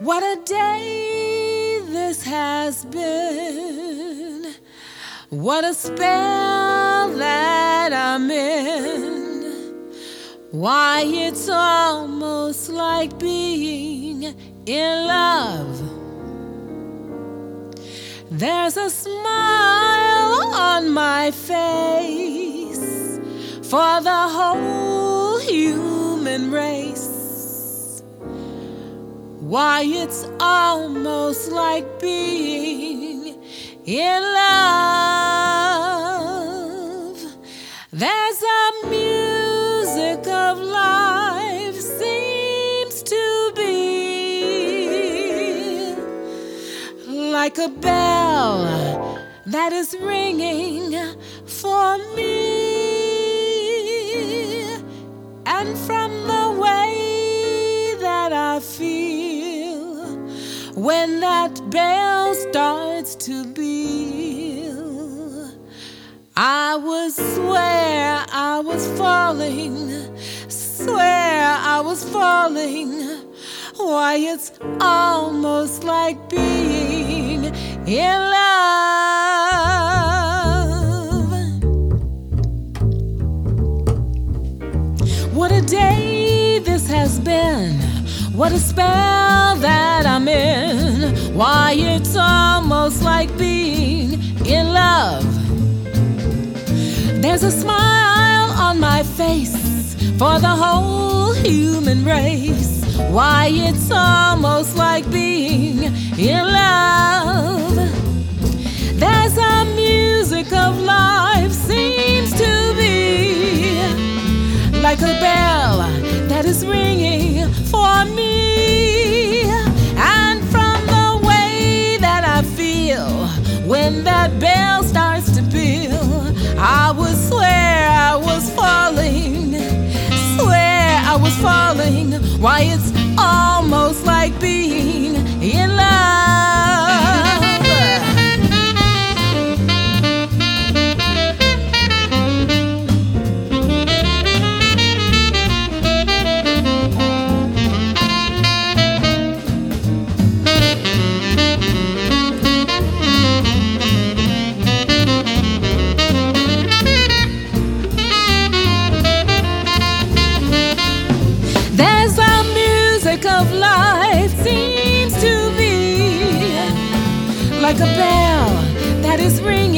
What a day this has been. What a spell that I'm in. Why, it's almost like being in love. There's a smile on my face for the whole human race. Why, it's almost like being in love. There's a music of life seems to be like a bell that is ringing for me. And from the way that I feel when that bell starts to peal, I would swear I was falling, swear I was falling. Why, it's almost like being in love. What a day this has been. What a spell that I'm in. Why, it's almost like being in love. There's a smile on my face for the whole human race. Why, it's almost like being in love. There's a music of life seems to be like a bell that is ringing for me. And from the way that I feel when that bell starts to peal, I would swear I was falling, swear I was falling. Why, it's almost like being in love. Of life seems to be like a bell that is ringing